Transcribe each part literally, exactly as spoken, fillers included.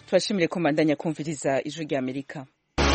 tubashimire ko mandanya kumviriza ijwi rya Amerika.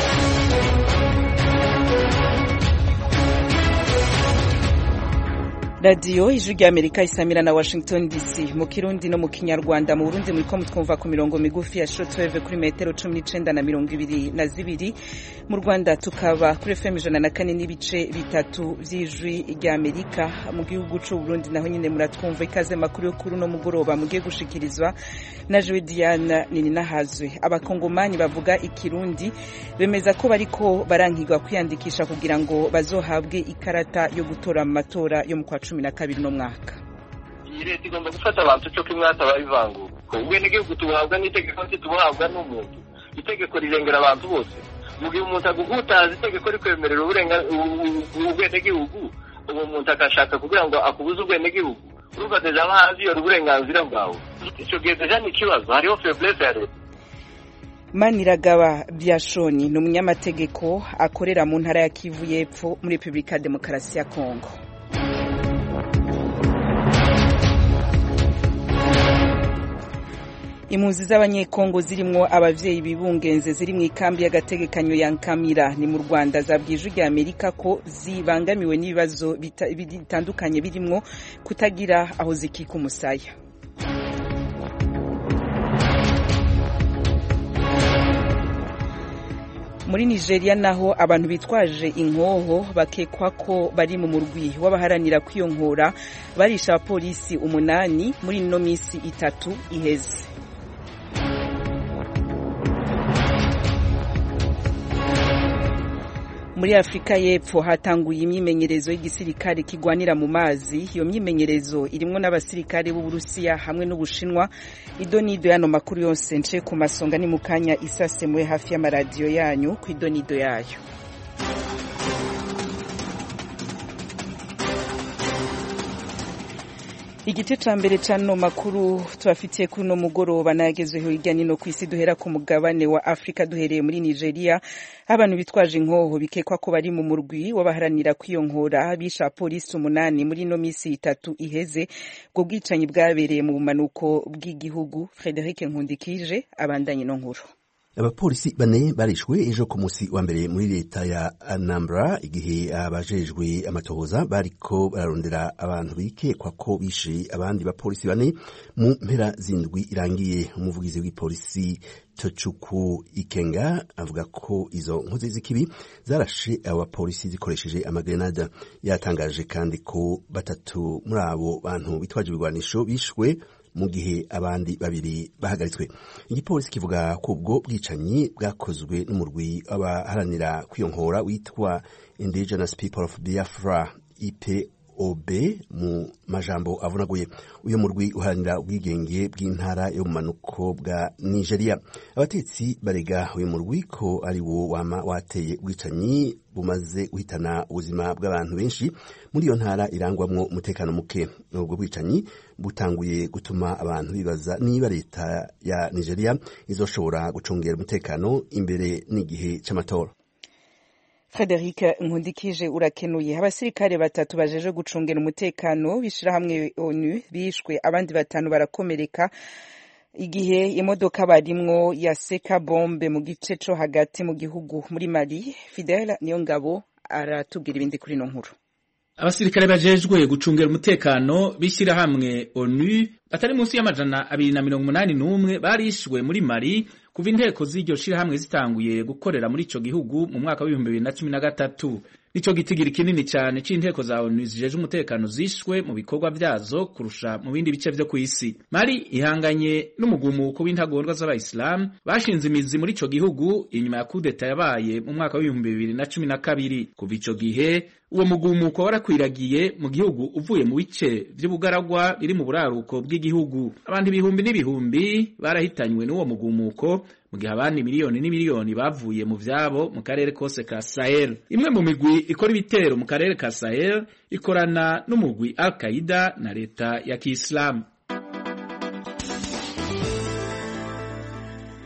Radio ijwi rya Amerika isamira na Washington D C mu Kirundi no mu Kinyarwanda. Mu Burundi muri ko mutwumva ku mirongo migufi ya shortwave kuri metero cumi n'icenda na mirongo ibiri na zibiri. Mu Rwanda tukaba kuri F M ijana na kane n'ibice bitatu vy'ijwi rya Amerika. Mu gihugu c'u Burundi naho nyine muratwumva ikaze makuru yo kuri no mugoroba mugiye gushikirizwa na Joe Diana Nininahazwe. Abakongomani bavuga ikirundi bemeza ko bariko barankigwa kwiyandikisha kugira ngo bazohabwe ikarata yo gutora mu matora yo mu kwa cumi na kabiri no mwaka. Iyi leta igomba gufata abantu cyo kimwata babivangura. Ubwe n'igihugu tubuhabwa n'itegeko tubuhabwa n'umuntu. Itegeko rirengera abantu bose. Mu gihe umuntu agugutaza itegeko rikwemerera ubwenegihugu, uwo muntu akashaka kugira ngo akubuze ubwenegihugu, urumva deja amazi yo uburenganzira bwawe. Icyo gihe deja ni ikibazo, hariho faiblesse ya leta. Maniragaba Byashoni ni umunyamategeko akorera mu ntara ya Kivu y'Epfo muri Republika Demokarasi ya Kongo. Impunzi z'abanyekongo zirimwo abavyeyi bibungenze ziri mu ikambi y'agategekanyo ya Nkamira ni mu Rwanda zabwije rya Amerika ko zibangamiwe n'ibibazo bitandukanye birimwo kutagira aho zikika umusaya. Muri Nigeria naho abantu bitwaje inkoho bakekwa ko bari mu murwi w'abaharanira kwiyonkora barisha abapolisi umunani muri no misi itatu iheze. Muri Afrika y'Epfo hatanguye imyimenyerezo y'igisirikare kigwanira mu mazi. Iyo myimenyerezo irimwo n'abasirikare b'u Burusiya hamwe n'Ubushinwa. Idonido yano makuru yose nce ku masonga ni mukanya isasemwe hafi y'amaradiyo yanyu ku idonido yayo. Igiti ca mbere cano makuru tubafitiye kuri no mugoroba nagezweho hirya nino kwisi. Duhera ku mugabane wa Afrika duhereye muri Nigeria. Abantu bitwaje inkoho bikekwa ko bari mu murwi w'abaharanira kwiyonkora bisha polisi umunani muri no misi itatu iheze. Bwo bwicanyi bwabereye mu bumanuko bw'igihugu. Frederic Nkundikije abandanye no nkuru. Abapolisi bane barishwe ejo ku musi wa mbere muri leta ya Anambra igihe abajejwe amatohoza bariko bararondera abantu bikekwa ko bishe abandi bapolisi bane mu mpera zindwi irangiye. Umuvugizi w'ipolisi Tochukwu Ikenga avuga ko izo nkozi z'ikibi zarashe abapolisi zikoresheje amagrenade. Yatangaje kandi ko batatu muri abo bantu bitwaje ibigwanisho bishwe mu gihe abandi babiri bahagaritswe. Igipolisi kivuga ko ubwo bwicanyi bwakozwe n'umurwi abaharanira kwiyonkora witwa Indigenous People of Biafra I P O B mu majambo avunaguye. Uyo murwi uharanira ubwigenge bw'intara yo mu manuko bwa Nigeria. Abatetsi barega uyo murwi ko ari wo wama wateye ubwicanyi bumaze guhitana ubuzima bw'abantu benshi muri iyo ntara irangwamwo umutekano muke. Ubwo bwicanyi butanguye gutuma abantu bibaza niba leta ya Nigeria izoshobora gucungera umutekano imbere n'igihe c'amatora. Frederic Nkundikije urakenuye. Abasirikare batatu bajeje gucungera umutekano bishira hamwe ONU bishwe, abandi batanu barakomereka igihe imodoka barimwo yaseka bombe mu gice co hagati mu gihugu muri Mali. Fidel Niyongabo aratubwira ibindi kuri no nkuru. Abasirikare bajejwe gucungera umutekano bishira hamwe ONU batari munsi y'amajana abiri na mirongo umunani n'umwe barishwe muri Mali kuva inteko z'iryo shira hamwe zitanguye gukorera muri ico gihugu mu mwaka w'ibihumbi bibiri na cumi na gatatu. Nico gitigiri kinini cyane c'inteko za ONU zijeje umutekano zishwe mu bikorwa vyazo kurusha mu bindi bice vyo kw'isi. Mali ihanganye n'umugumuko w'intagondwa z'abayisilamu bashinze imizi muri ico gihugu inyuma ya kudeta yabaye mu mwaka w'ibihumbi bibiri na cumi na kabiri. Kuva ico gihe uwo mugumuko warakwiragiye mu gihugu uvuye mu bice vy'ubugaragwa biri mu buraruko bw'igihugu. Abantu ibihumbi n'ibihumbi barahitanywe n'uwo mugumuko mu gihe abandi miliyoni n'imiliyoni bavuye mu vyabo mu karere kose ka Sahel. Imwe mu migwi ikora ibitero mu karere ka Sahel ikorana n'umugwi Al-Qaeda na leta ya Kiislamu.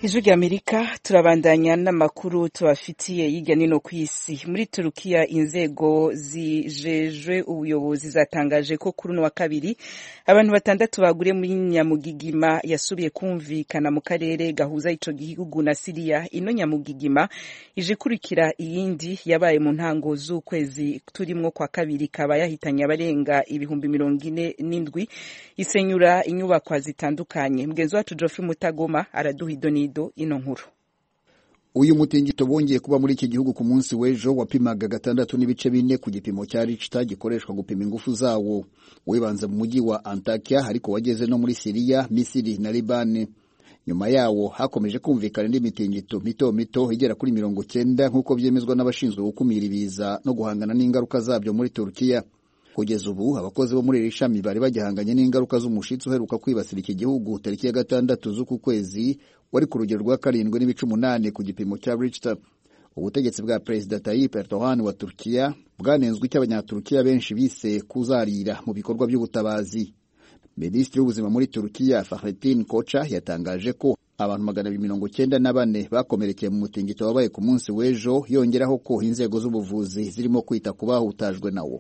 Ijwi ry'Amerika turabandanya n'amakuru tubafitiye hirya no ku isi. Muri Turukiya inzego zijejwe ubuyobozi zatangaje ko kuri uno wa kabiri abantu batandatu baguriye muri Nyamugigima yasubiye kumvikana mu karere gahuza ico gihugu na Syria. Ino Nyamugigima ije kurikira iyindi yabaye mu ntango z'ukwezi turimwo kwa kabiri kaba yahitanye abarenga ibihumbi mirongo ine n'indwi isenyura inyubakwa zitandukanye. Mugenzi wacu Geoffrey Mutagoma araduha idonido ino nkuru. Uyu mutingito bongeye kuba muri iki gihugu ku munsi w'ejo wapimaga gatandatu n'ibice bine ku gipimo cya Richter gikoreshwa gupima ingufu zawo. Wibanze mu mujyi wa Antakya ariko wageze no muri Syria, Misiri na Liban. Nyuma yawo hakomeje kumvikana n'imitingito mito mito igera kuri mirongo cyenda nk'uko byemezwa n'abashinzwe gukumira ibiza no guhangana n'ingaruka zabyo muri Turkiya. Kugeza ubu abakozi bo muri iri shami bari bagihanganye n'ingaruka z'umushitsi uheruka kwibasira iki gihugu tariki ya gatandatu z'uku kwezi wari ku rugero rwa karindwi n'ibice umunani ku gipimo cya Richter. Ubutegetsi bwa Perezida Tayyip Erdogan wa Turkiya bwanenzwe icyo abanyaturukiya benshi bise kuzarira mu bikorwa by'ubutabazi. Minisitiri w'ubuzima muri Turkiya Fahrettin Koca yatangaje ko abantu magana abiri mirongo cyenda na bane bakomerekeye mu mutingito wabaye ku munsi w'ejo, yongeraho ko inzego z'ubuvuzi zirimo kwita ku bahutajwe nawo.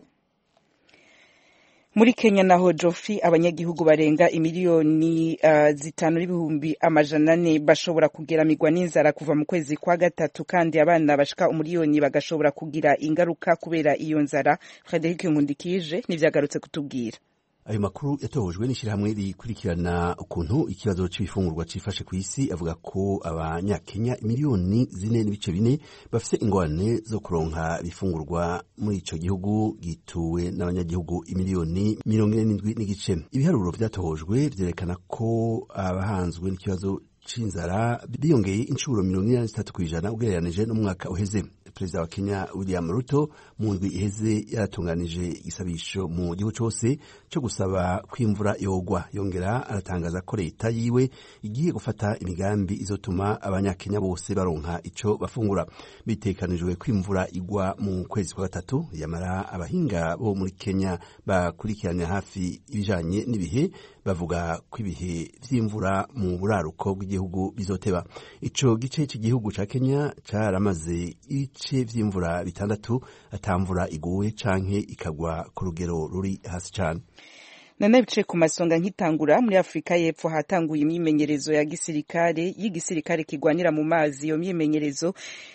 Muri Kenya naho Jofi abanyagihugu barenga imiliyoni uh, zitanu n'ibihumbi amajana ane bashobora kugeramirwa n'inzara kuva mu kwezi kwa gatatu, kandi abana bashika umuliyoni bagashobora kugira ingaruka kubera iyo nzara. Frederic Nkundikije nivyagarutse kutubwira. Ayo makuru yatohojwe n'ishirahamwe rikurikirana ukuntu ikibazo c'ibifungurwa cifashe ku isi, avuga ko abanyakenya miliyoni zine n'ibice bine bafise ingorane zo kuronka bifungurwa muri ico gihugu gituwe n'abanyagihugu imiliyoni mirongo ine n'indwi n'igice. Ibiharuro vyatohojwe vyerekana ko abahanzwe n'ikibazo c'inzara biyongeye incuro mirongo ine na zitatu kw'ijana ugereranije n'umwaka uheze. Perezida wa Kenya William Ruto mu ndwi iheze yaratunganije igisabisho mu gihugu cyose cyo gusaba kwimvura yogwa, yongera aratangaza ko leta yiwe igiye gufata imigambi izotuma abanyakenya bose baronka ico bafungura. Bitekanijwe kwimvura igwa mu kwezi kwa gatatu, yamara abahinga bo muri Kenya bakurikirana hafi ibijanye n'ibihe bavuga ko ibihe vy'imvura mu buraruko bw'igihugu bizoteba. Ico gice cy'igihugu ca Kenya caramaze ibice vy'imvura bitandatu atamvura iguwe canke ikagwa ku rugero ruri hasi cane. Nana bice ku masonga nkitangura muri Afrika y'Epfo hatanguye imyimenyerezo ya gisirikare y'igisirikare kigwanira mu mazi. Iyo myimenyerezo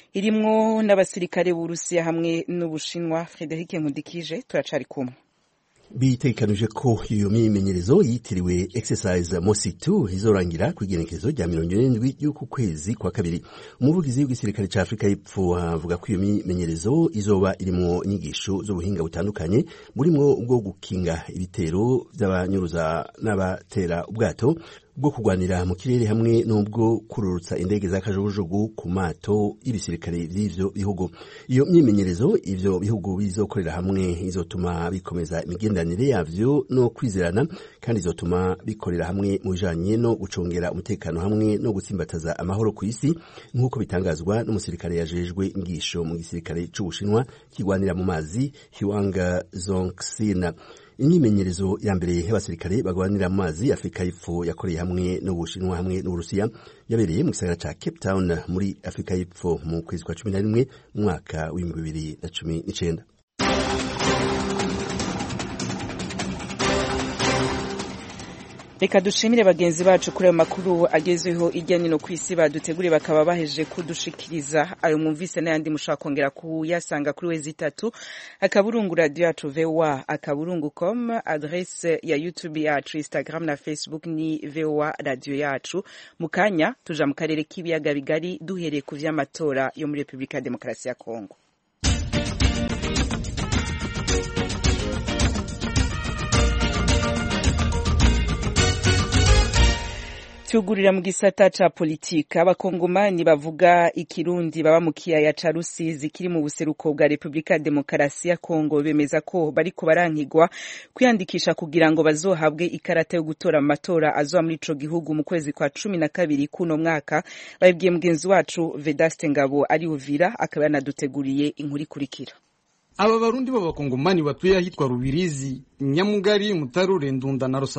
irimwo n'abasirikare b'Urusiya hamwe n'Ubushinwa. Frederic Nkundikije turacari kumwe. Bitekanije ko iyo myimenyerezo yitiriwe Exercise Mositu izorangira ku igenekerezo rya mirongo irindwi y'uku kwezi kwa kabiri. Umuvugizi w'igisirikare ca Afrika y'Epfo avuga ko iyo myimenyerezo izoba irimwo inyigisho z'ubuhinga butandukanye burimwo ubwo gukinga ibitero by'abanyuruza n'abatera ubwato, bwo kugwanira mu kirere hamwe n'ubwo kururutsa indege z'akajugujugu ku mato y'ibisirikare by'ivyo bihugu. Iyo myimenyerezo ivyo bihugu bizokorera hamwe izotuma bikomeza imigenderanire yavyo no kwizerana, kandi izotuma bikorera hamwe mu bijanye no gucungera umutekano hamwe no gutsimbataza amahoro ku isi, nk'uko bitangazwa n'umusirikare yajejwe ingisho mu gisirikare c'Ubushinwa kigwanira mu mazi Huang Zongxin. Imyimenyerezo ya mbere y'abasirikare bagwanira mu mazi Afrika y'Epfo yakoreye hamwe n'Ubushinwa hamwe n'Uburusiya yabereye mu gisagara ca Cape Town muri Afrika y'Epfo mu kwezi kwa cumi na rimwe mu mwaka w'ibihumbi bibiri na cumi n'icenda. Reka dushimire bagenzi bacu kuri ayo makuru agezweho irya nino kw'isi baduteguriye bakaba baheje kudushikiriza. Ayo mwumvise n'ayandi mushaka kongera kuyasanga kuri wezi itatu akaburungu radio yacu V O A akaburungu com, adresse ya YouTube yacu, Instagram na Facebook ni V O A radio yacu. Mukanya tuja mu karere k'ibiyaga bigari duhereye ku vy'amatora yo muri Republika ya Demokarasi ya Kongo. Tugurira mu gisata ca politika. Abakongomani bavuga ikirundi baba mu kiyaya ca Rusizi kiri mu buseruko bwa Republika ya Demokarasi ya Kongo bemeza ko bariko barankigwa kwiyandikisha kugira ngo bazohabwe ikarata yo gutora amatora azoba muri ico gihugu mu kwezi kwa cumi na kabiri kuno mwaka. Babibwiye mugenzi wacu Vedaste Ngabo ari Uvira, akaba yanaduteguriye inkuru ikurikira. Aba barundi b'abakongomani batuye ahitwa Rubirizi, Nyamugari, Mutarure, Ndunda na Rusabagi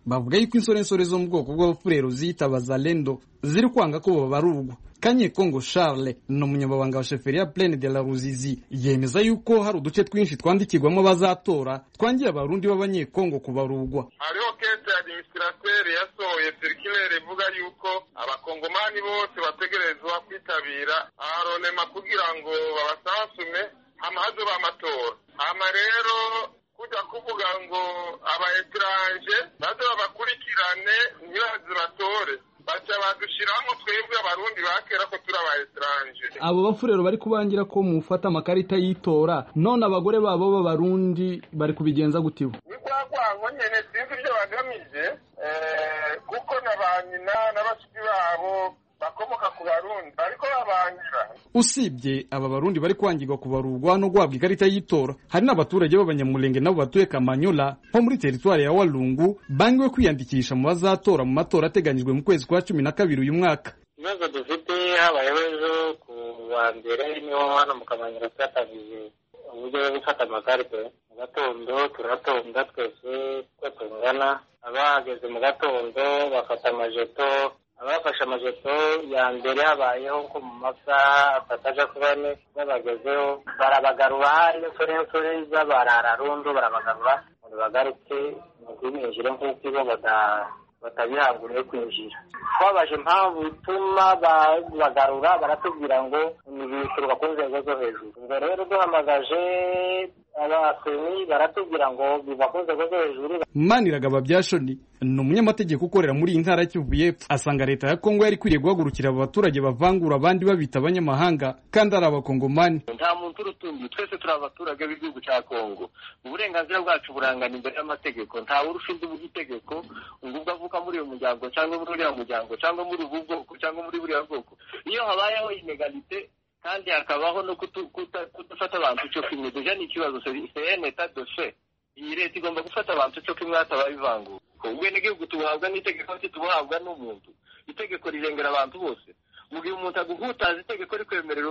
bavuga yuko insorensore zo mu bwoko bw'abafurero ziyita bazalendo ziri kwanga ko babarurwa. Kanyekongo Charles no munyamabanga wa sheferi ya Plaine de la Ruzizi yemeza yuko hari uduce twinshi twandikirwamo bazatora twangiye abarundi b'abanyekongo kubarurwa. Hariho kete administrateur yasohoye circulaire ivuga yuko abakongomani bose bategerezwa kwitabira aronema kugira ngo babasansume amahazo b'amatora. Ama rero kuja kuvuga ngo aba etranje bazo babakurikirane ntibaze batore bacha badushiramo twebwe abarundi bakera ko turi aba etranje. Abo bafurero bari kubangira ko mufata amakarita yitora none abagore babo b'abarundi bari kubigenza gutiwe. Nikwakwango nyene sinzi ibyo bagamije eh kuko nabanyina n'abashiki babo bakomoka ku barundi ariko babangira. Usibye aba barundi bari kwangirwa kubarurwa no guhabwa ikarita yitora, hari n'abaturage b'abanyamulenge nabo batuye Kamanyola ho muri teritwari ya Walungu bangiwe kwiyandikisha mu bazatora mu matora ateganyijwe mu kwezi kwa cumi na kabiri uyu mwaka. Ibibazo dufite habayeho ejo ku wa mbere niho hano mu Kamanyola twatangije uburyo bwo gufata amakarite mu gatondo turatonda twese ko tungana, abahageze mu gatondo bafata amajeto. Abafashe amajeto ya mbere habayeho ko mu masaha atataja kubane babagezeho barabagarura hari n'insorensore z'abarararundo barabagarura ngo bagarutse mu kwinjira nk'uko ibo batabihanguriye kwinjira. Twabaje impamvu ituma bagarura baratubwira ngo ntibituruka ku nzego zo hejuru. Ubwo rero duhamagaje abaseni baratubwira ngo biva ku nzego zo hejuru. Maniragaba Byashoni ni umunyamategeko ukorera muri iyi ntara y'Kivu y'Epfo asanga leta ya Kongo yari kwiriye guhagurukira aba baturage bavangura abandi babita abanyamahanga kandi ari abakongomani. Nta muntu urutumbi, twese turi abaturage b'igihugu cya Kongo. Uburenganzira bwacu burangana imbere y'amategeko, nta urusha undi itegeko ngo ubwo avuka muri uyu muryango cyangwa muri uriya muryango cyangwa muri ubu bwoko cyangwa muri buriya bwoko. Iyo habayeho inegalite kandi hakabaho no kudafata abantu cyo kimwe, deja ni ikibazo c'est un état de fait. Iyi leta igomba gufata abantu cyo kimwe hatabayivangura. Ubwenegihugu tubuhabwa n'itegeko tubuhabwa n'umuntu. Itegeko rirengera abantu bose. Mu gihe umuntu aguhutaza itegeko rikwemerera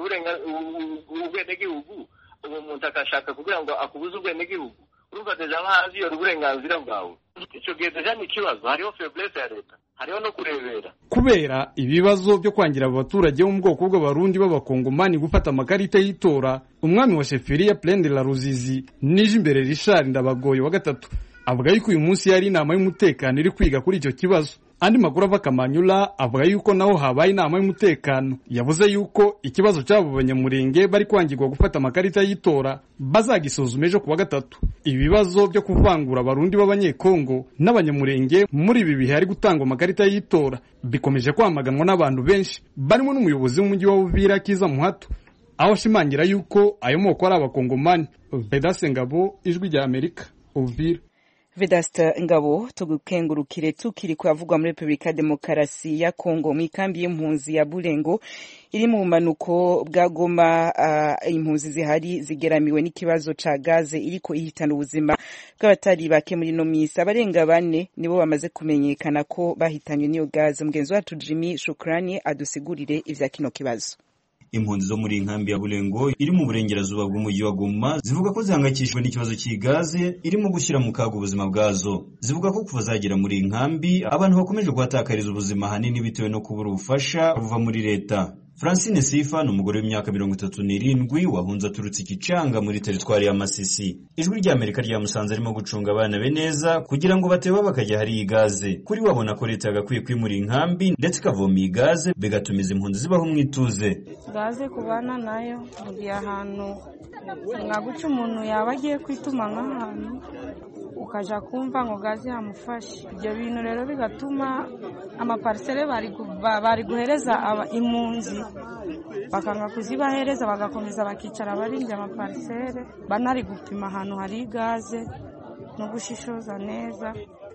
ubwenegihugu, uwo muntu akashaka kugira ngo akubuze ubwenegihugu, urumva deja abahazi iyo uburenganzira bwawe. Icyo gihe deja ni ikibazo, hariho faiblesse ya leta, hariho no kurebera. Kubera ibibazo byo kwangira abaturage bo mu bwoko bw'abarundi b'abakongomani gufata amakarita y'itora, umwami wa sheferi ya Plaine de la Ruzizi nije imbere Richard Ndabagoye wa gatatu avuga yuko uyu munsi yari inama y'umutekano iri kwiga kuri icyo kibazo. Andi makuru ava Kamanyola avuga yuko naho habaye inama y'umutekano yavuze yuko ikibazo cy'abo banyamurenge bari kwangirwa gufata amakarita y'itora bazagisuzuma ejo kuwa gatatu. Ibibazo byo kuvangura abarundi b'abanyekongo n'abanyamurenge muri ibi bihe ari gutangwa amakarita y'itora bikomeje kwamaganwa n'abantu benshi barimo n'umuyobozi w'umujyi wa Uvira Kiza Muhato aho ashimangira yuko ayo moko ari abakongomani. Vedaste Ngabo, Ijwi rya Amerika, Uvira. Vedaste Ngabo, tugukengurukire tukiri kwavugwa muri Republika Demokarasi ya Kongo mu ikambi y'impunzi ya Bulengo iri mu manuko bwa Goma. Uh, impunzi zihari zigeramiwe n'ikibazo ca gaze iriko ihitana ubuzima bw'abatari bake muri no misi. Abarenga bane nibo bamaze kumenyekana ko bahitanywe n'iyo gaze. Mugenzi wacu Jimmy Shukrani adusigurire ivya kino kibazo. Impunzi zo muri inkambi ya Bulengo iri mu burengerazuba bw'umujyi wa Goma zivuga ko zihangayikishijwe n'ikibazo cy'igaze irimo gushyira mu kaga ubuzima bwazo. Zivuga ko kuva zagera muri inkambi abantu bakomeje guhatakariza ubuzima hanini bitewe no kubura ubufasha buva muri leta. Francine Sifa ni umugore w'imyaka mirongo itatu n'irindwi wahunze aturutse Ikicanga muri teritwari ya Masisi. Ijwi rya Amerika ryamusanze arimo gucunga abana be neza kugira ngo bateba bakajya hari igaze. Kuri wabona ko leta yagakwiye kwimura inkambi ndetse ikavoma igaze bigatumiza impunzi zibaho mwituze. Gaze kubana nayo mugiye ahantu mwaguca umuntu yaba agiye kwituma nk'ahantu ukaja kumva ngo gaze hamufashe. Ibyo bintu rero bigatuma amaparsele bari bari guhereza impunzi bakanga kuzibahereza bagakomeza bakicara barindya amaparsele banari gupima ahantu hari gaze no gushishoza neza.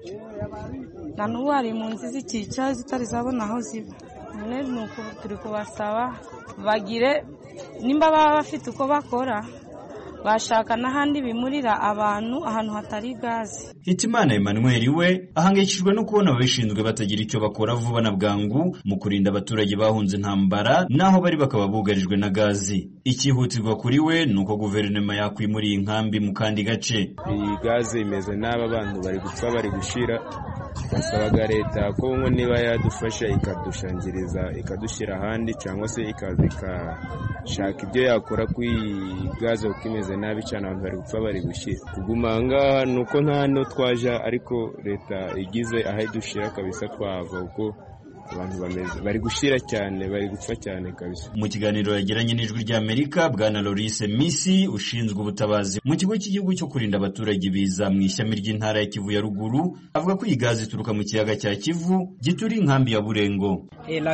Na n'ubu hari impunzi zikica zitari zabona aho ziba. None nuko turi kubasaba bagire nimba baba bafite uko bakora bashaka n'ahandi bimurira abantu ahantu hatari gaze. Hitimana Emmanuel we ahangayikishijwe no kubona ababishinzwe batagira icyo bakora vuba na bwangu mu kurinda abaturage bahunze intambara naho bari bakaba bugarijwe na gazi. Ikihutirwa kuri we nuko guverinoma yakwimuriye inkambi mu kandi gace. Iyi gaze imeze n'aba bantu bari gupfa bari gushira basabaga leta ko ngo niba yadufasha ikadushangiriza ikadushyira ahandi cyangwa se ikaza ikashaka ibyo yakora kuri gaze kuko imeze nabi cyane abantu bari gupfa bari gushyira kuguma aha ngaha ni uko nta no twaja ariko leta igize aho idushyira kabisa twahava kuko abantu bameze bari gushira cyane bari gupfa cyane kabisa. Mu kiganiro yagiranye n'ijwi ry'Amerika bwana Lorise Misi ushinzwe ubutabazi mu kigo cy'igihugu cyo kurinda abaturage biza mu ishyami ry'intara ya Kivu ya ruguru avuga ko iyi gazi ituruka mu kiyaga cya Kivu gituri inkambi ya Burengo.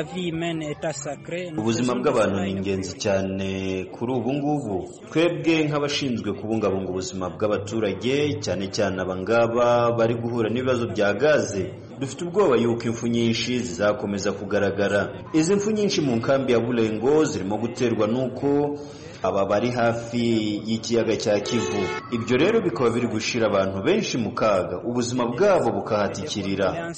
Ubuzima bw'abantu ni ingenzi cyane kuri ubu ngubu. Twebwe nk'abashinzwe kubungabunga ubuzima bw'abaturage cyane cyane abangaba bari guhura n'ibibazo bya gaze dufite ubwoba yuko impfu nyinshi zizakomeza kugaragara. Izi impfu nyinshi mu nkambi ya Burengo zirimo guterwa nuko aba bari hafi y'ikiyaga cya Kivu. Ibyo rero bikaba biri gushira abantu benshi mu kaga ubuzima bwabo bukahatikirira.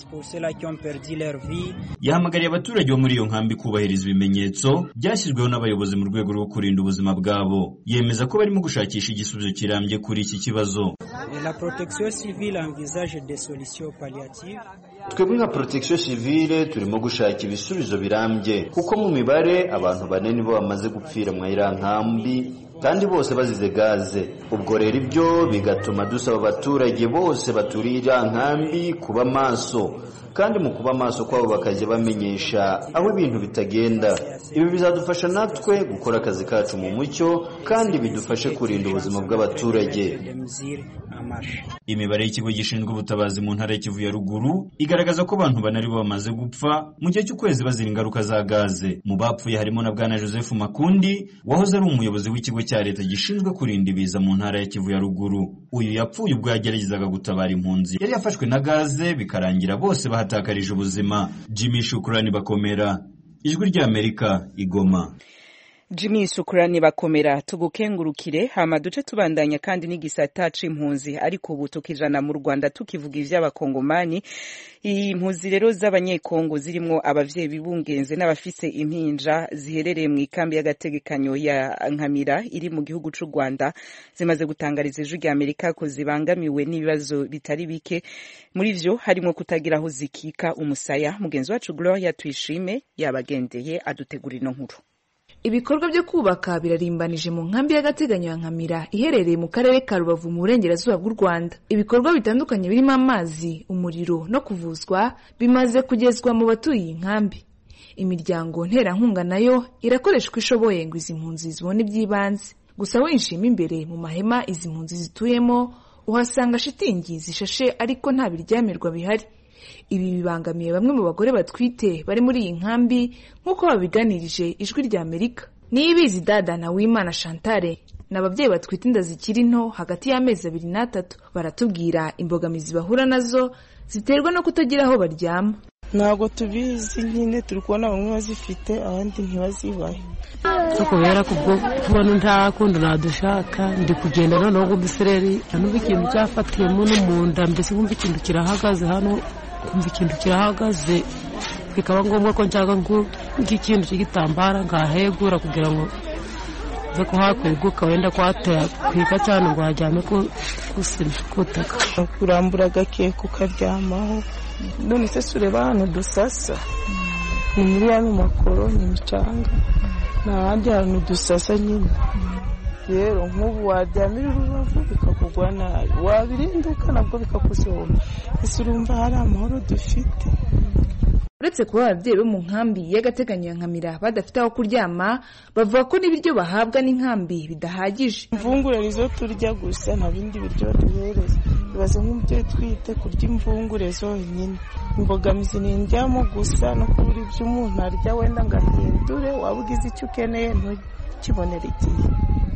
Yahamagariye abaturage bo muri iyo nkambi kubahiriza ibimenyetso byashyizweho n'abayobozi mu rwego rwo kurinda ubuzima bwabo. Yemeza ko barimo gushakisha igisubizo kirambye kuri iki kibazo. La protection civile envisage des solutions palliatives. Twebwe nka protection civile turimo gushaka ibisubizo birambye kuko mu mibare abantu banene bo bamaze gupfira mu irankambi kandi bose bazize gaze. Ubwo rero ibyo bigatuma dusaba abaturage bose baturiye irankambi kuba maso kandi mu kuba maso kwabo bakajya bamenyesha aho ibintu bitagenda. Ibi bizadufasha natwe gukora akazi kacu mu mucyo kandi bidufashe kurinda ubuzima bw'abaturage. Imibare y'ikigo gishinzwe ubutabazi mu ntara ya Kivu ya ruguru igaragaza ko abantu banari bamaze gupfa mu gihe cy'ukwezi bazira ingaruka za gaze. Mu bapfuye harimo na bwana Joseph Makundi wahoze ari umuyobozi w'ikigo cya leta gishinzwe kurinda ibiza mu ntara ya Kivu ya ruguru. Uyu yapfuye ubwo yageragezaga gutabara impunzi yari yafashwe na gaze bikarangira bose bahatakarije ubuzima. Jimmy Shukrani Bakomera, Ijwi ry'Amerika, Igoma. Jimmy Shukrani Bakomera, tugukengurukire. Hama duce tubandanya kandi n'igisata c'impunzi ariko ubu tukijana mu Rwanda tukivuga ivy'abakongomani. Impunzi rero z'abanyekongo zirimo abavyeyi bibungenze n'abafise impinja ziherereye mu ikambi y'agategekanyo ya Nkamira iri mu gihugu c'u Rwanda zimaze gutangariza Ijwi ry'Amerika ko zibangamiwe n'ibibazo bitari bike, muri vyo harimo kutagira aho zikika umusaya. Mugenzi wacu Gloria Tuyishime yabagendeye adutegura ino nkuru. Ibikorwa byo kubaka birarimbanije mu nkambi y'agateganyo ya Nkamira iherereye mu karere ka Rubavu mu burengerazuba bw'u Rwanda. Ibikorwa bitandukanye birimo amazi, umuriro no kuvuzwa bimaze kugezwa mu batuye inkambi. Imiryango nterankunga nayo irakoreshwa ishoboye ngo izi mpunzi zibone iby'ibanze. Gusa winshima imbere mu mahema izi mpunzi zituyemo uhasanga shitingi zishashe ariko nta biryamirwa bihari. Ibi bibangamiye bamwe mu bagore batwite bari muri iyi nkambi nk'uko babiganirije Ijwi ry'Amerika. Niyibizi Dada na Wimana Chantal n'ababyeyi batwite inda zikiri nto hagati y'amezi abiri n'atatu baratubwira imbogamizi bahura nazo ziterwa no kutagira aho baryama. Ntabwo tubizi nyine turi kubona bamwe bazifite abandi ntibazibahe. Kubera kubwo kubona nta kundi nadushaka ndi kugenda noneho gubisereri n'ubu ikintu cyafatiyemo n'umunda mbese kumva ikintu kirahagaze hano kumva ikintu kirahagaze bikaba ngombwa ko nshaka nk'ikintu cy'igitambara ngahegura kugira ngo nze kuhakweguka wenda kwatera kwika cyane ngo hajyame kusima kutaka kurambura agakeka ukaryamaho. None se sureba hano dusasa ni muri ya makoro ni micanga n'ahandi hantu dusasa nyine. Rero nk'ubu waryamira urubavu bikakugwa nabi wabirinduka nabwo bikakuzoma. Ese urumva hari amahoro dufite? Uretse kuba ababyeyi bo mu nkambi y'agateganyo ya Nkamira badafite aho kuryama bavuga ko n'ibiryo bahabwa n'inkambi bidahagije. Imvungure nizo turya gusa nta bindi biryo duhereza. Bibaze nk'umubyeyi twite kurya imvungure zonyine. Imbogamizi ni indyamo gusa no kubura ibyo umuntu arya wenda ngahindure waba ugize icyo ukeneye ntukibonere igihe.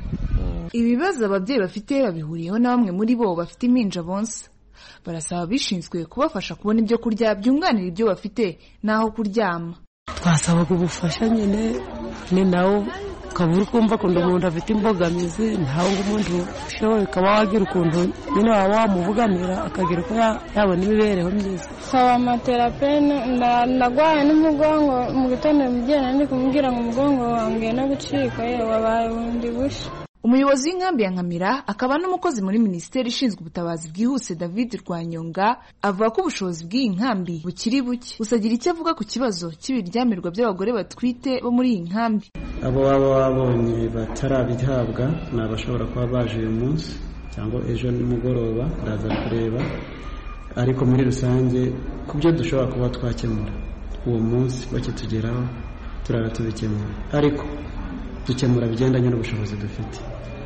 Ibibazo ababyeyi bafite babihuriyeho na bamwe muri bo bafite impinja bonsa. Barasaba bishinzwe kubafasha kubona ibyo kurya byunganira ibyo bafite naho kuryama. Twasabaga ubufasha nyine ni nawo kaburi kumva ko umuntu afite imbogamizi ntaho ngo umuntu ushoboye kaba wagira ukuntu nyine waba wamuvuganira akagira ko yabona imibereho myiza. Saba amaterapene ndagwaye n'umugongo mu gitondo mugenda ndi kumubwira ngo umugongo wangiye no gucika ye wabaye bundi busha. umuyobozi w'inkambi ya Nkamira akaba n'umukozi muri minisiteri ishinzwe ubutabazi bwihuse David Rwanyonga avuga ko ubushobozi bw'iyi nkambi bukiri buke. Usagira icyo avuga ku kibazo cy'ibiryamirwa by'abagore batwite bo muri iyi nkambi. Abo baba babonye batarabihabwa ni abashobora kuba baje uyu munsi cyangwa ejo nimugoroba baraza kureba, ariko muri rusange ku byo dushobora kuba twakemura uwo munsi bakitugeraho turara tubikemura, ariko dukemura bigendanye n'ubushobozi dufite.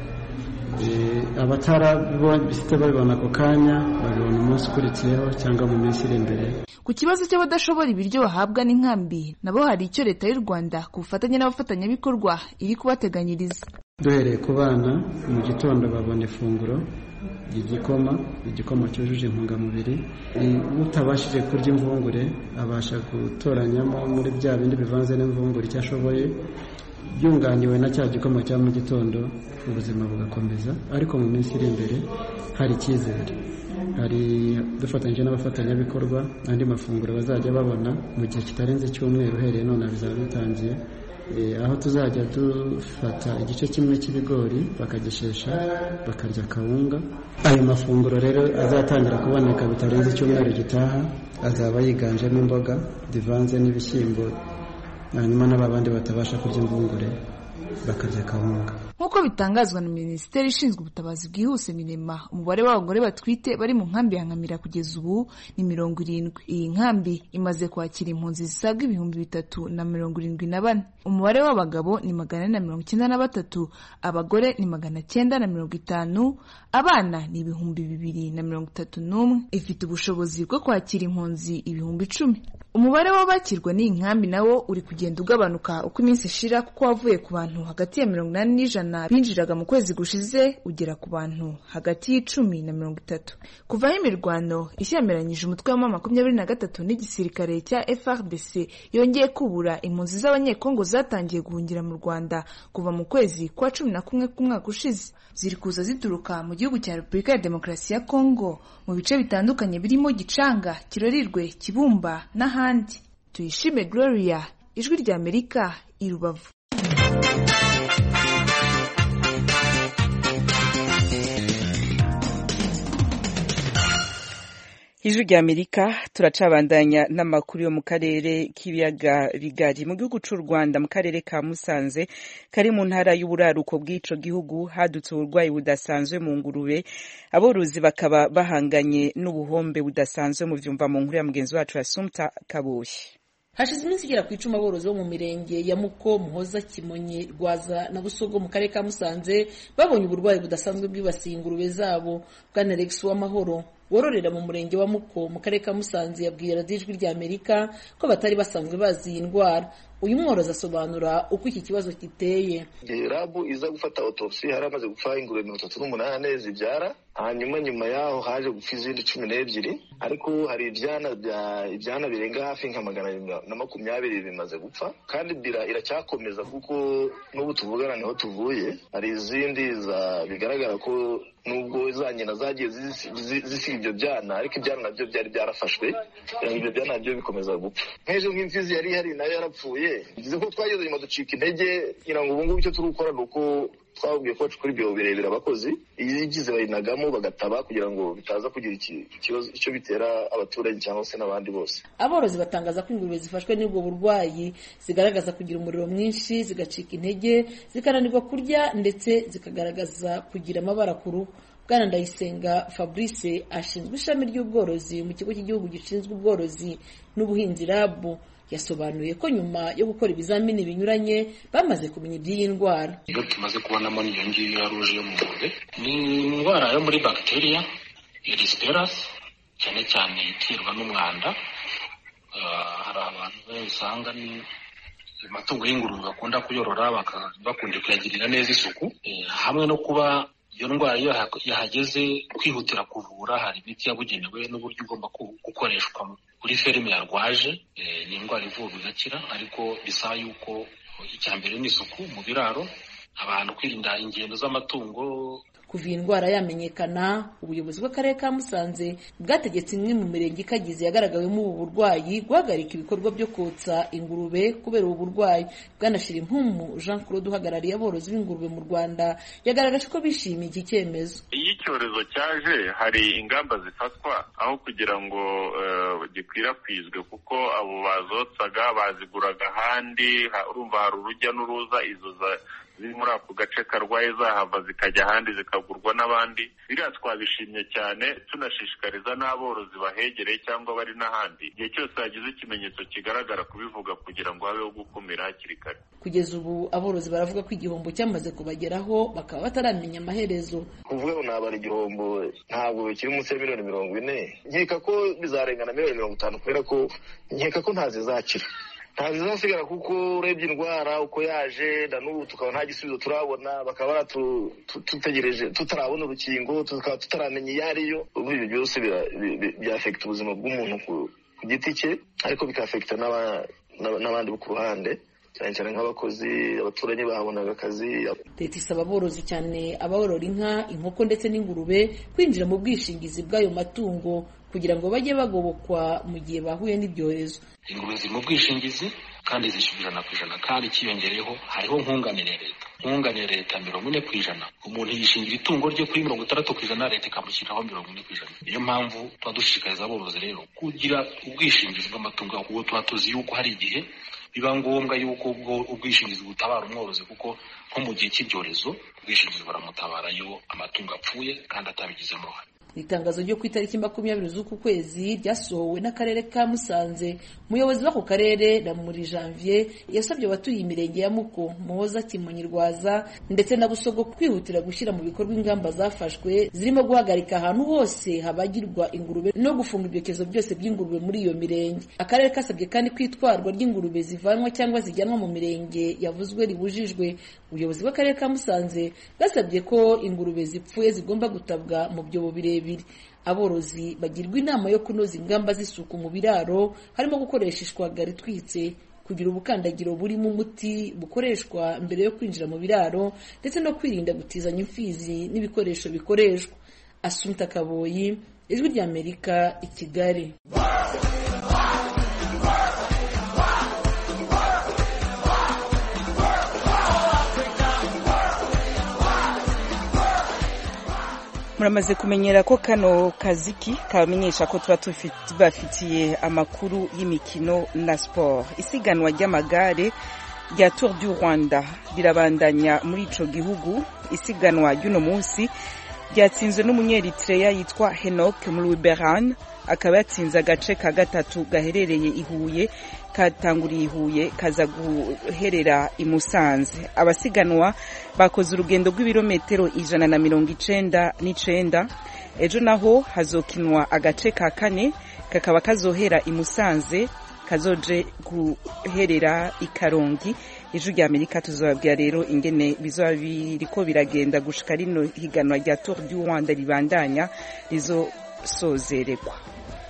abatarabifite babibona ako kanya babibona umunsi ukurikiyeho cyangwa mu minsi iri imbere. Ku kibazo cy'abadashobora ibiryo bahabwa n'inkambi nabo hari icyo leta y'u Rwanda ku bufatanye n'abafatanyabikorwa iri kubateganyiriza. Duhereye ku bana, mu gitondo babona ifunguro igikoma igikoma cyujuje intungamubiri. Utabashije kurya imvungure abasha gutoranyamo muri bya bindi bivanze n'imvungure icyo ashoboye, byunganiwe na cya gikoma cya mu gitondo, ubuzima bugakomeza. Ariko mu minsi iri imbere hari icyizere, hari dufatanyije n'abafatanyabikorwa andi mafunguro bazajya babona mu gihe kitarenze icyumweru uhereye none bizaba bitangiye, aho tuzajya dufata igice kimwe cy'ibigori bakagishesha bakarya kawunga. Ayo mafunguro rero azatangira kuboneka bitarenze icyumweru gitaha azaba yiganjemo imboga divanze n'ibishyimbo, hanyuma n'abandi batabasha kurya imvungure bakarya kawunga. Nk'uko bitangazwa na minisiteri ishinzwe ubutabazi bwihuse Minema, umubare w'abagore batwite bari mu nkambi ya Nkamira kugeza ubu ni mirongo irindwi. Iyi nkambi imaze kwakira impunzi zisaga ibihumbi bitatu na mirongo irindwi na bane. Umubare w'abagabo ni magana ane na mirongo icyenda na batatu, abagore ni magana cyenda na mirongo itanu, abana ni ibihumbi bibiri na mirongo itatu n'umwe. Ifite ubushobozi bwo kwakira impunzi ibihumbi icumi. Umubare w'abakirwa n'iyi nkambi nawo uri kugenda ugabanuka uko iminsi ishira, kuko wavuye ku bantu hagati ya mirongo inani n'ijana binjiraga mu kwezi gushize ugera ku bantu hagati y'icumi na mirongo itatu. Kuvaho imirwano ishyamiranyije umutwe wa makumyabiri na gatatu n'igisirikare cya F A R D C yongeye kubura impunzi z'abanyekongo zatangiye guhungira mu Rwanda kuva mu kwezi kwa cumi na kumwe k'umwaka ushize. Ziri kuza zituruka mu gihugu cya Repubulika ya Demokarasi ya Kongo mu bice bitandukanye birimo Gicanga, Kirorirwe, Kibumba n'ahandi. Tuyishime Gloria, Ijwi rya Amerika, i Rubavu. Ijwi rya Amerika, turacabandanya n'amakuru yo mu karere k'ibiyaga bigari. Mu gihugu cy'u Rwanda, mu karere ka Musanze kari mu ntara y'uburaruko bw'ico gihugu, hadutse uburwayi budasanzwe mu ngurube. Aborozi bakaba bahanganye n'ubuhombe budasanzwe, mu vyumva mu nkuru ya mugenzi wacu Assumpta Kabuye. Hashize iminsi igera ku icumi aborozi bo mu mirenge ya Muko, Muhoza, Kimonyi, Rwaza na Busogo mu karere ka Musanze babonye uburwayi budasanzwe bwibasiye ingurube zabo. Bwana Alex Uwamahoro wororera mu murenge wa Muko mu karere ka Musanze yabwiye radiyo Ijwi rya Amerika ko batari basanzwe bazi iyi ndwara. Uyu mworozi asobanura uko iki kibazo kiteye. Rabu iza gufata autopsy hari amaze gupfa ingurube mirongo itatu n'umunani zibyara, hanyuma nyuma yaho haje gupfa izindi cumi n'ebyiri, ariko hari ibyana bya ibyana birenga hafi nka magana na makumyabiri bimaze gupfa, kandi bira iracyakomeza kuko n'ubu tuvugana niho tuvuye. Hari izindi za bigaragara ko nubwo za nyina zagiye zisiga ibyo byana, ariko ibyana nabyo byari byarafashwe, ibyo byana nabyo bikomeza gupfa. Nk'ejo nk'imfizi yari hari nayo yarapfuye. Bivuze ko twageze nyuma ducika intege, kugira ngo ubu ngubu icyo turi gukora ni uko twabwiye ko kuri ibyo birebera abakozi igize bayinagamo bagataba, kugira ngo bitaza kugira ikibazo icyo bitera abaturage cyangwa se n'abandi bose. Aborozi batangaza ko ingurube zifashwe n'ubwo burwayi zigaragaza kugira umuriro mwinshi, zigacika intege, zikananirwa kurya ndetse zikagaragaza kugira amabara ku ruhu. Bwana Ndayisenga Fabrice ashinzwe ishami ry'ubworozi mu kigo cy'igihugu gishinzwe ubworozi n'ubuhinzi Rabu yasobanuye ko nyuma yo gukora ibizamini binyuranye bamaze kumenya iby'iyi ndwara. Iyo tumaze kubonamo n'iyo ngiyo ya ruje yo mu ngurube, ni indwara yo muri bacteria Erysipelas, cyane cyane iterwa n'umwanda. Hari abantu usanga ni amatungo y'ingurube bakunda kuyorora bakunda kuyagirira neza isuku, hamwe no kuba iyo ndwara iyo yahageze kwihutira kuvura, hari imiti yabugenewe n'uburyo ugomba gukoreshwa kuri ferme yarwaje. Ni indwara ivurwa igakira, ariko bisaba yuko icya mbere ni isuku mu biraro, abantu kwirinda ingendo z'amatungo. kuva iyi ndwara yamenyekana ubuyobozi bw'akarere ka Musanze bwategetse imwe mu mirenge ikagize yagaragawemo ubu burwayi guhagarika ibikorwa byo kotsa ingurube kubera ubu burwayi. Bwanashira impumu Jean Claude uhagarariye aborozi b'ingurube mu Rwanda yagaragaje ko bishimiye iki cyemezo. Iyo icyorezo cyaje hari ingamba zifatwa aho kugira ngo uh, gikwirakwizwe kuko abo bazotsaga baziguraga ahandi, urumva hari urujya n'uruza, izo ziri muri ako gace karwaye zahava zikajya ahandi zikagurwa n'abandi. Biriya twabishimye cyane, tunashishikariza n'aborozi bahegereye cyangwa bari n'ahandi igihe cyose hagize ikimenyetso kigaragara kubivuga kugira ngo habeho gukumira hakiri kare. Kugeza ubu aborozi baravuga ko igihombo cyamaze kubageraho bakaba bataramenya amaherezo. Kuvuga ngo nabara igihombo ntabwo bikiri munsi ya miliyoni mirongo ine, nkeka ko bizarengana miliyoni mirongo itanu kubera ko nkeka ko ntazizakira ntazizasigara kuko urebye indwara uko yaje na n'ubu tukaba nta gisubizo turabona, bakaba baratutegereje tutarabona urukingo, tukaba tutaramenya iyo ariyo. Ubu ibyo byose byafekita ubuzima bw'umuntu ku giti cye, ariko bikafekita n'abandi bo ku ruhande, cyane cyane nk'abakozi, abaturanyi bahabonaga akazi. Leta isaba aborozi cyane aborora inka, inkoko ndetse n'ingurube kwinjira mu bwishingizi bw'ayo matungo kugira ngo bajye bagobokwa mu gihe bahuye n'ibyorezo. Ingurube ziri mu bwishingizi kandi zishyura ijana ku ijana, kandi ikiyongereyeho hariho nkunganire leta nkunganire leta mirongo ine ku ijana. Umuntu yishingira itungo rye kuri mirongo itandatu ku ijana, leta ikamushyiriraho mirongo ine ku ijana. Niyo mpamvu tuba dushishikariza aborozi rero kugira ubwishingizi bw'amatungo, kuko tuba tuzi yuko hari igihe biba ngombwa yuko ubwo ubwishingizi butabara umworozi, kuko nko mu gihe cy'ibyorezo ubwishingizi buramutabara iyo amatungo apfuye kandi atabigizemo uruhare. Itangazo ryo ku itariki makumyabiri z'uku kwezi ryasohowe n'akarere ka Musanze. Umuyobozi w'ako karere Ramuri Janvier yasabye abatuye imirenge ya Muko, Muhoza, Kimonyi, Rwaza ndetse na Busogo kwihutira gushyira mu bikorwa ingamba zafashwe zirimo guhagarika ahantu hose habagirwa ingurube no gufunga ibyokezo byose by'ingurube muri iyo mirenge. Akarere kasabye kandi kwitwarwa ry'ingurube zivanwa cyangwa zijyanwa mu mirenge yavuzwe ribujijwe. Ubuyobozi bw'akarere ka Musanze bwasabye ko ingurube zipfuye zigomba gutabwa mu byobo birebire. Aborozi bagirwa inama yo kunoza ingamba z'isuku mu biraro, harimo gukoresha ishwagara itwitse, kugira ubukandagiro burimo umuti bukoreshwa mbere yo kwinjira mu biraro, ndetse no kwirinda gutizanya imfizi n'ibikoresho bikoreshwa. Assumpta Kaboyi, Ijwi ry'Amerika, i Kigali. Muramaze kumenyera ko kano kaziki kabamenyesha ko tuba tubafitiye amakuru y'imikino na sport. Isiganwa ry'amagare rya Tour du Rwanda rirabandanya muri ico gihugu. Isiganwa ry'uno munsi ryatsinzwe n'umunyeritreya yitwa Henok Muluberan, akaba yatsinze agace ka gatatu gaherereye i Huye, katanguriye i Huye kaza guherera i Musanze. Abasiganwa bakoze urugendo rw'ibirometero ijana na mirongo icenda n'icenda. Ejo naho hazokinwa agace ka kane kakaba kazohera i Musanze kazoje guherera i Karongi. Ijwi ry'Amerika tuzobabwira rero ingene bizoba biriko biragenda gushika rino higanwa rya Tour du Rwanda ribandanya rizosozererwa.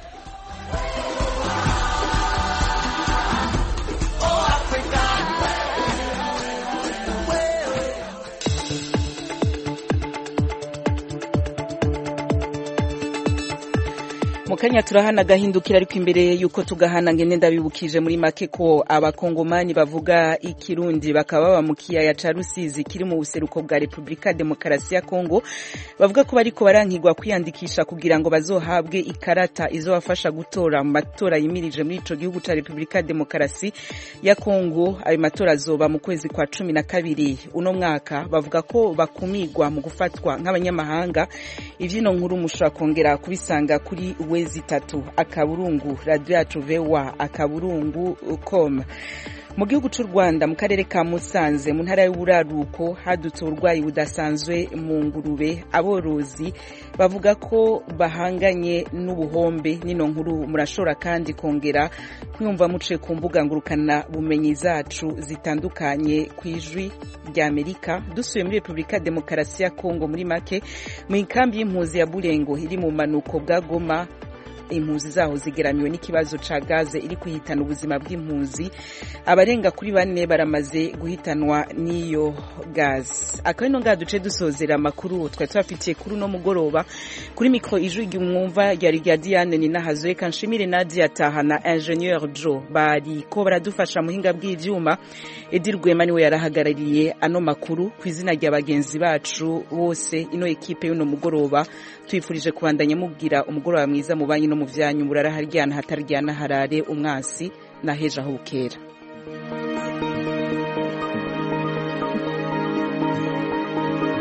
Mukanya turahana gahindukira, ariko imbere yuko tugahana ngene ndabibukije muri make ko abakongomani bavuga ikirundi bakaba baba mu kiyaya ca Rusizi kiri mu buseruko bwa Republika Demokarasi ya Kongo bavuga ko bariko barankigwa kwiyandikisha kugira ngo bazohabwe ikarata izobafasha gutora mu matora yimirije muri ico gihugu ca Republika Demokarasi ya Kongo. Ayo matora azoba mu kwezi kwa cumi na kabiri uno mwaka. Bavuga ko bakumigwa mu gufatwa nk'abanyamahanga. Ivyino nkuru mushobora kongera kubisanga kuri wezi itatu akaburungu radio yacu vewa akaburungu com. Mu gihugu cy'u Rwanda mu karere ka Musanze mu ntara y'Uburaruko hadutse uburwayi budasanzwe mu ngurube. Aborozi bavuga ko bahanganye n'ubuhombe. Nino nkuru murashora kandi kongera kwiyumva muce ku mbuga ngurukana bumenyi zacu zitandukanye ku Ijwi ry'Amerika. Dusuye muri Republika Demokarasi ya Kongo muri make mu ikambi y'impuzi ya Burengo iri mu manuko bwa Goma impunzi zaho zigeramiwe n'ikibazo ca gaze iri kuhitana ubuzima bw'impunzi abarenga kuri bane baramaze guhitanwa n'iyo gaze. Akaba ino ngaha duce dusozera amakuru twari tubafitiye kuri uno mugoroba. Kuri mikro ijwi ry'umwumva ryari rya Diane Ninahazoye, Kanshimire Nadia Taha na Ingenieur Joe bari ko baradufasha muhinga bw'ivyuma. Edi Rwema niwe yarahagarariye ano makuru ku izina rya bagenzi bacu bose ino ekipe y'uno mugoroba. Twifurije kubandanya mubwira umugoroba mwiza mu banyi no mu vyanyu, murara haryana hataryana harare umwasi na heja hukera.